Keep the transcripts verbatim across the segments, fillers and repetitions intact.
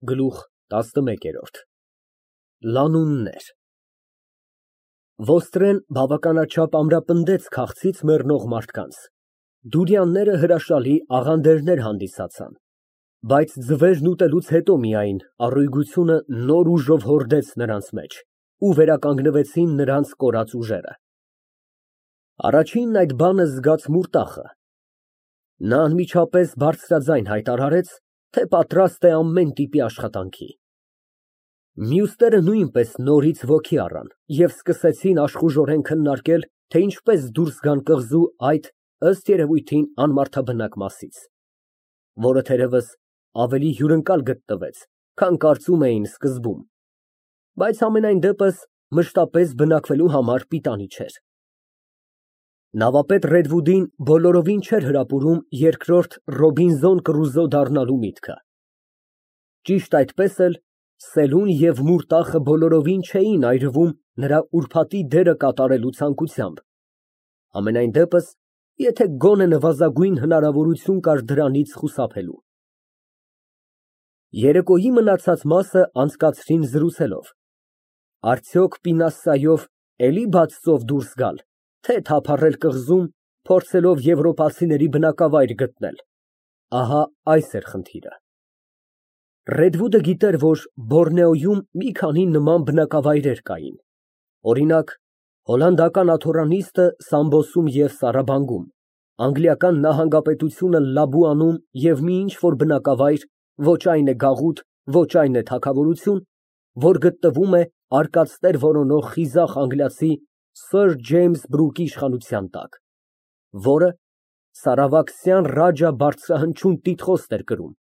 Գլուխ տասնմեկ։ Լանուններ Ոստրեն բավականաչափ ամրապնդեց քաղցից մեռնող մարդկանց, դուրյանները հրաշալի աղանդերներ հանդիսացան, բայց ձվերն ուտելուց հետո միայն առույգությունը նոր ուժով հորդեց նրանց մեջ ու վերականգնվեցին նրանց կորած ուժերը։ Առաջինն այդ բանը զգաց Մուրտախը։ Նա անմիջապես բարձրաձայն հայտարարեց, թե պատրաստ է ամեն տիպի աշխատանքի։ Մյուսները նույնպես նորից ոգի առան և սկսեցին աշխուժորեն քննարկել, թե ինչպես դուրս գան կղզու այդ, ըստ երևույթին, անմարդաբնակ մասից, որը թերևս ավելի հյուրընկալ գտնվեց, քան կարծում էին սկզբում, բայց համենայն դեպս մշտապես բնակվելու համար պիտանի չէր։ Նավապետ Ռեդվուդին բոլորովին չէր հրապուրում երկրորդ Ռոբինզոն Կռուզո դառնալու միտքը։ Ճիշտ այդպես էլ Սելուն և Մուրտախը բոլորովին չէին այրվում նրա ուրբաթի դերը կատարելու ցանկությամբ, համենայն դեպս, եթե գոնե նվազագույն հնարավորություն կար դրանից խուսափելու։ Երեկոյի մնացած մասը անցկացրին զրուցելով. արդյոք պինասայով էլի բաց ծով դուրս գալ, թե թափառել կղզում, փորձելով եվրոպացիների բնակավայր գտնել, ահա այս էր խնդիրը։ Ռեդվուդը գիտեր, որ Բորնեոյում մի քանի նման բնակավայրեր կային, օրինակ, հոլանդական աթոռանիստը Սամբոսում և Սարաբանգում, անգլիական նահանգապետությունը Լաբուանում և մի ինչ֊որ բնակավայր, ոչ այն է գաղութ, ոչ այն է թագավորություն, որ գտնվում է արկածներ որոնող խիզախ անգլիացի Սըր Ջեյմս Բրուկի իշխանության տակ, որը Սարավաքսյան Ռաջա բարձրահնչյուն տիտղոստ էր կրում։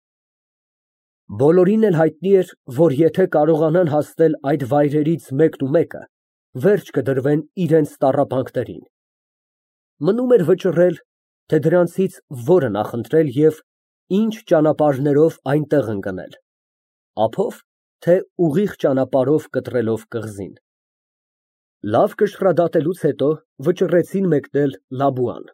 Բոլորին էլ հայտնի էր, որ եթե կարողանան հասնել այդ վայրերից մեկնումեկը, վերջ կդրվեն իրենց տառապանքներին։ Մնում էր վճռել, թե դրանցից որը նախընտրել և ինչ ճանապարհներով այնտեղ ընկնել, ափով, թե ուղիղ ճանապարհով կտրելով կղզին։ Լավ կշռադատելուց հետո վճռեցին մեկնել Լաբուան։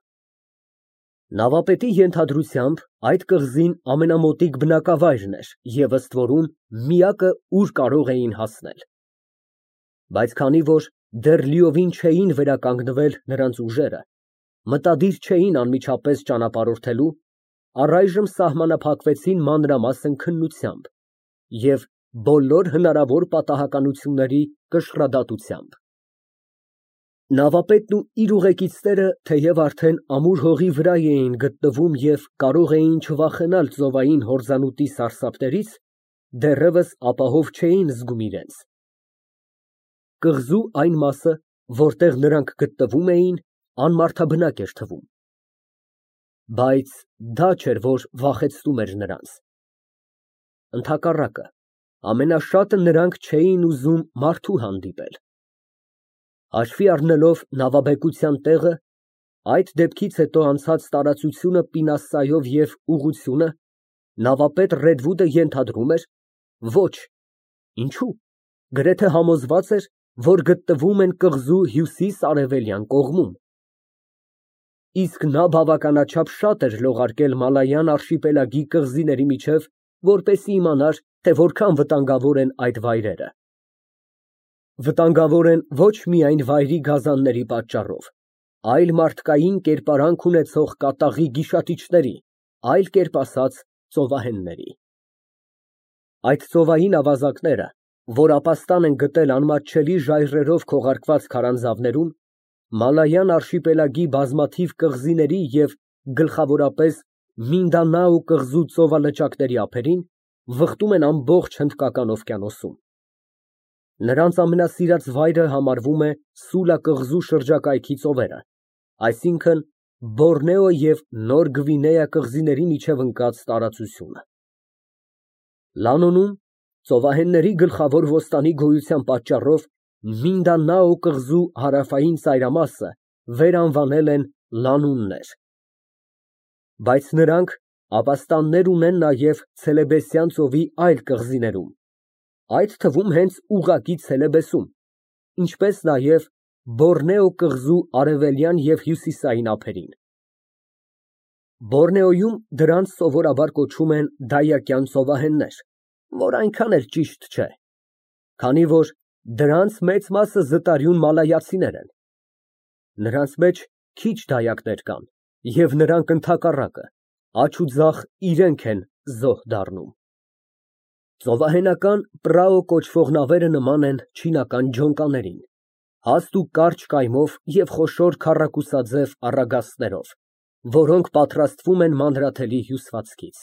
Նավապետի ենթադրությամբ այդ կղզին ամենամոտիկ բնակավայրն էր և ըստ որում միակը, ուր կարող էին հասնել։ Բայց քանի որ դեռ լիովին չէին վերականգնվել նրանց ուժերը, մտադիր չէին անմիջապես ճանապարհորդելու, առայժմ սահմանափակվեցին մանրամասն քննությամբ և բոլոր հնարավոր պատահականությունների կշռադատությամբ։ Նավապետն ու իր ուղեկիցները թեև արդեն ամուր հողի վրա էին գտնվում և կարող էին չվախենալ ծովային հորձանուտի սարսափներից, դեռևս ապահով չէին զգում իրենց։ Կղզու այն մասը, որտեղ նրանք գտնվում էին, անմարդաբնակ էր թվում։ Բայց դա չէր, որ վախեցնում էր նրանց։ Ընդհակառակը, ամենաշատը նրանք չէին ուզում մարդու հանդիպել։ Հաշվի առնելով նավաբեկության տեղը, այդ դեպքից հետո անցած տարածությունը Պինասայով և ուղղությունը, նավապետ Ռեդվուդը ենթադրում էր, ոչ, ինչո՞ւ, գրեթե համոզված էր, որ գտնվում են կղզու հյուսիս֊արևելյան կողմում։ Իսկ նա բավականաչափ շատ էր լողարկել Մալայան արշիպելագի կղզիների միջև, որպեսզի իմանար, թե որքան վտանգավոր են այդ վայրերը։ Վտանգավոր են ոչ միայն վայրի գազանների պատճառով, այլ մարդկային կերպարանք ունեցող կատաղի գիշատիչների, այլ կերպ ասած, ծովահենների։ Այդ ծովային ավազակները, որ ապաստան են գտել անմատչելի ժայռերով քողարկված քարանձավներում, Մալայան արշիպելագի բազմաթիվ կղզիների և գլխավորապես Մինդանաո կղզու ծովալճակների ափերին, վխտում են ամբողջ Հնդկական օվկիանոսում։ Նրանց ամենասիրած վայրը համարվում է Սուլա կղզու շրջակայքի ծովերը, այսինքն Բորնեո և Նոր Գվինեա կղզիների միջև ընկած տարածությունը։ Լանոնում ծովահենների գլխավոր ոստանի գոյության պատճառով Մինդանաո կղզու հարավային ծայրամասը վերանվանել են Լանուններ։ Բայց նրանք ապաստաններ ունեն նաև Ցելեբեսյան ծովի այլ կղզիներում, այդ թվում հենց ուղղակի Ցելեբեսում, ինչպես նաև Բորնեո կղզու արևելյան և հյուսիսային ափերին։ Բորնեոյում դրանց սովորաբար կոչում են դայակյան ծովահեններ, որ այնքան էլ ճիշտ չէ, քանի որ դրանց մեծ մասը զտարյուն մալայացիներ են։ Նրանց մեջ քիչ դայակներ կան, և նրանք ընդհակառակը, աջ ու ձախ իրենք են զոհ դառնում։ Ծովահենական պրաո կոչվող նավերը նման են չինական ջոնկաներին, հաստ ու կարճ կայմով և խոշոր քառակուսաձև առագաստներով, որոնք պատրաստվում են մանրաթելի հյուսվածքից։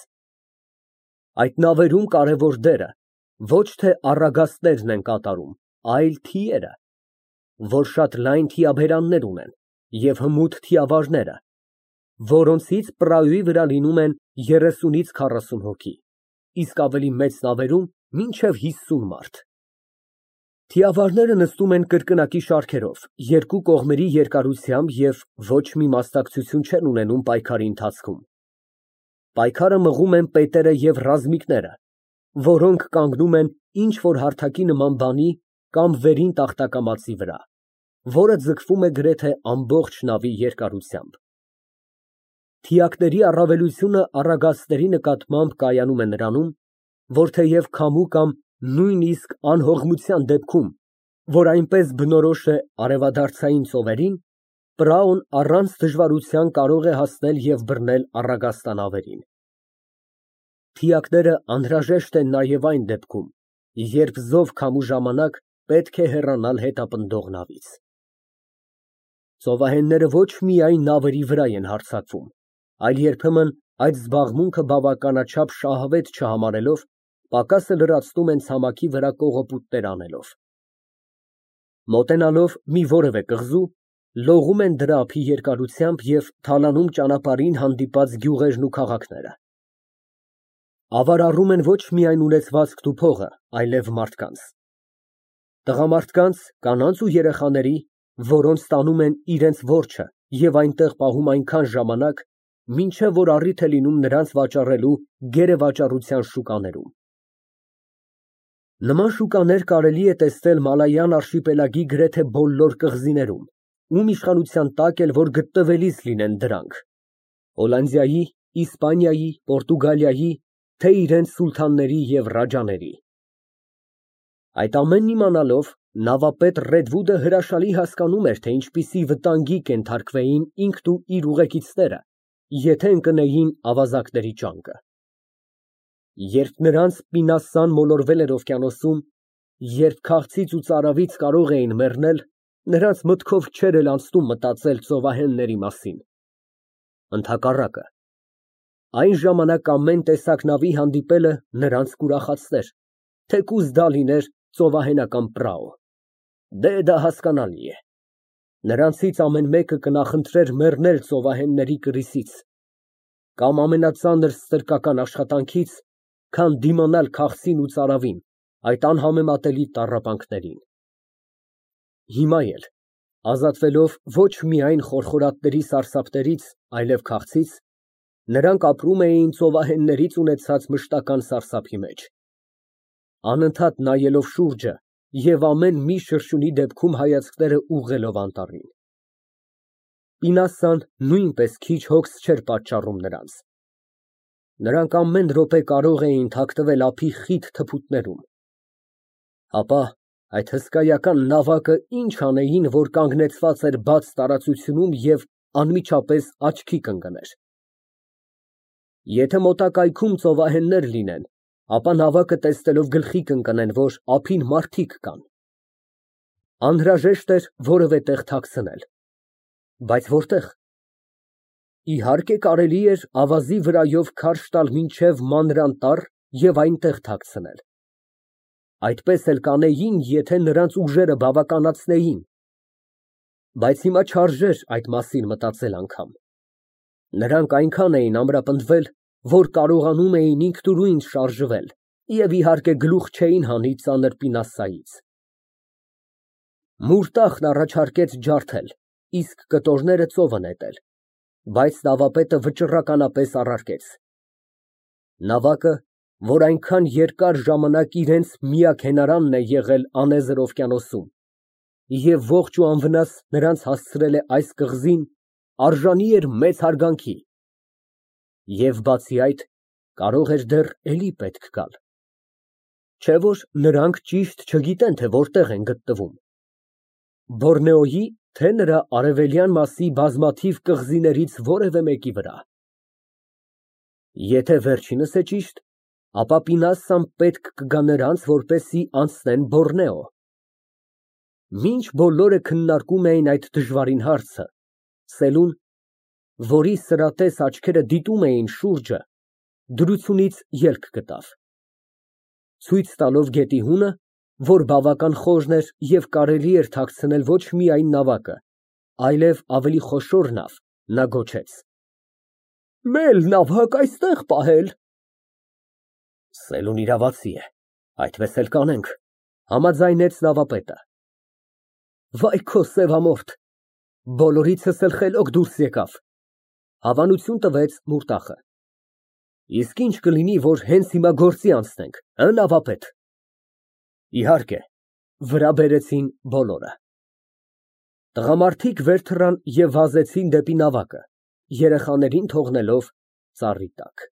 Այդ նավերում կարևոր դերը ոչ թե առագաստներն են կատարում, այլ թիերը, որ շատ լայն թիաբերաններ ունեն, և հմուտ թիավարները, որոնցից պրայոյի վրա լինում են երեսունից քառասուն հոգի, իսկ ավելի մեծ նավերում մինչև հիսուն մարդ։ Թիավարները նստում են կրկնակի շարքերով, երկու կողմերի երկարությամբ և ոչ մի մասնակցություն չեն ունենում պայքարի ընթացքում։ Պայքարը մղում են պետերը և ռազմիկները, որոնք կանգնում են ինչ֊որ հարթակի նման բանի կամ վերին տախտակամածի վրա, որը ձգվում է գրեթե ամբողջ նավի երկարությամբ։ Թիակների առավելությունը առագաստների նկատմամբ կայանում է նրանում, որ թեև քամու կամ նույնիսկ անհողմության դեպքում, որ այնպես բնորոշ է արևադարձային ծովերին, պրաոն առանց դժվարության կարող է հասնել և բռնել առագաստանավերին։ Թիակները անհրաժեշտ են նաև այն դեպքում, երբ զով քամու ժամանակ պետք է հեռանալ հետապնդող նավից։ Ծովահենները ոչ միայն նավերի վրա են հարձակվում, այլ երբեմն այդ զբաղմունքը բավականաչափ շահավետ չհամարելով, պակասը լրացնում են ցամաքի վրա կողոպուտներ անելով։ Մոտենալով մի որևէ կղզու, լողում են դրա ափի երկարությամբ և թալանում ճանապարհին հանդիպած գյուղերն ու քաղաքները։ Ավարառում են ոչ միայն ունեցվածքն ու փողը, այլև մարդկանց։ Տղամարդկանց, կանանց ու երեխաների, որոնց տանում են իրենց որջը և այնտեղ պահում այնքան ժամանակ, մինչև որ առիթ է լինում նրանց վաճառելու գերեվաճառության շուկաներում։ Նման շուկաներ կարելի է տեսնել Մալայան արշիպելագի գրեթե բոլոր կղզիներում, ում իշխանության տակ էլ որ գտնվելիս լինեն դրանք՝ Հոլանդիայի, Իսպանիայի, Պորտուգալիայի, թե իրենց սուլթանների և ռաջաների։ Այդ ամենն իմանալով, նավապետ Ռեդվուդը հրաշալի հասկանում էր, թե ինչպիսի վտանգի կենթարկվեին ինքն ու իր ուղեկիցները, եթե ընկնեին ավազակների ճանկը։ Երբ նրանց Պինասան մոլորվել էր օվկիանոսում, երբ քաղցից ու ծարավից կարող էին մեռնել, նրանց մտքով չէր էլ անցնում մտածել ծովահենների մասին։ Ընդհակառակը, այն ժամանակ ամեն տեսակ նավի հանդիպելը նրանց կուրախացներ, թեկուզ դա լիներ ծովահենական պրաո։ Դե դա հասկանալի է։ Նրանցից ամեն մեկը կնախընտրեր մեռնել ծովահենների կրիսից կամ ամենածանր ստրկական աշխատանքից, քան դիմանալ քաղցին ու ծարավին, այդ անհամեմատելի տառապանքներին։ Հիմա էլ, ազատվելով ոչ միայն խորխորատների սարսափներից, այլև քաղցից, նրանք ապրում էին ծովահեններից ունեցած մշտական սարսափի մեջ, անընդհատ նայելով շուրջը և ամեն մի շրշյունի դեպքում հայացքները ուղղելով անտառին։ Պինասան նույնպես քիչ հոգս չէր պատճառում նրանց։ Նրանք ամեն րոպե կարող էին թաքնվել ափի խիտ թփուտներում։ Ապա այդ հսկայական նավակը ինչ անեին, որ կանգնեցված էր բաց տարածությունում և անմիջապես աչքի կընկներ։ Եթե մոտակայքում ծովահեններ լինեն, ապա նավակը տեսնելով գլխի կընկնեն, որ ափին մարդիկ կան։ Անհրաժեշտ էր որևէ տեղ թաքցնել։ Բայց որտե՞ղ։ Իհարկե, կարելի էր ավազի վրայով քարշ տալ մինչև մանրանտառ և այնտեղ թաքցնել։ Այդպես էլ կանեին, եթե նրանց ուժերը բավականացնեին։ Բայց հիմա չարժեր այդ մասին մտածել անգամ։ Նրանք այնքան էին ամրապնդվել, որ կարողանում էին ինքնուրույն շարժվել և, իհարկե, գլուխ չէին հանի ծանր Պինասայից։ Մուրտախն առաջարկեց ջարդել, իսկ կտորները ծովը նետել, բայց նավապետը վճռականապես առարկեց։ Նավակը, որ այնքան երկար ժամանակ իրենց միակ հենարանն է եղել անեզր օվկիանոսում և ողջ ու անվնաս նրանց հասցրել է այս կղզին, արժանի էր մեծ հարգանքի, և բացի այդ, կարող էր դեռ էլի պետք գալ։ Չէ որ նրանք ճիշտ չգիտեն, թե որտեղ են գտնվում։ Բորնեոյի, թե նրա արևելյան մասի բազմաթիվ կղզիներից որևէ մեկի վրա։ Եթե վերջինս է ճիշտ, ապա Պինասան պետք կգա նրանց, որպեսզի անցնեն Բորնեո։ Մինչ բոլորը քննարկում էին այդ դժվարին հարցը, Սելուն, որի սրատես աչքերը դիտում էին շուրջը, դրությունից ելք գտավ։ Ցույց տալով գետի հունը, որ բավական խորն էր և կարելի էր թաքցնել ոչ միայն նավակը, այլև ավելի խոշոր նավ, նա գոչեց. Մեր նավակ այստեղ պահել։ Սելուն իրավացի է, այդպես էլ կանենք, համաձայնեց նավապետը։ Վայ քո սևամորթ, բոլորիցս էլ խելոք դուրս եկավ, հավանություն տվեց Մուրտախը։ Իսկ ինչ կլինի, որ հենց հիմա գործի անցնենք, հը, նավապետ։ Իհարկե, վրա բերեցին բոլորը։ Տղամարդիկ վեր թռան և վազեցին դեպի նավակը, երեխաներին թողնելով ծառի տակ։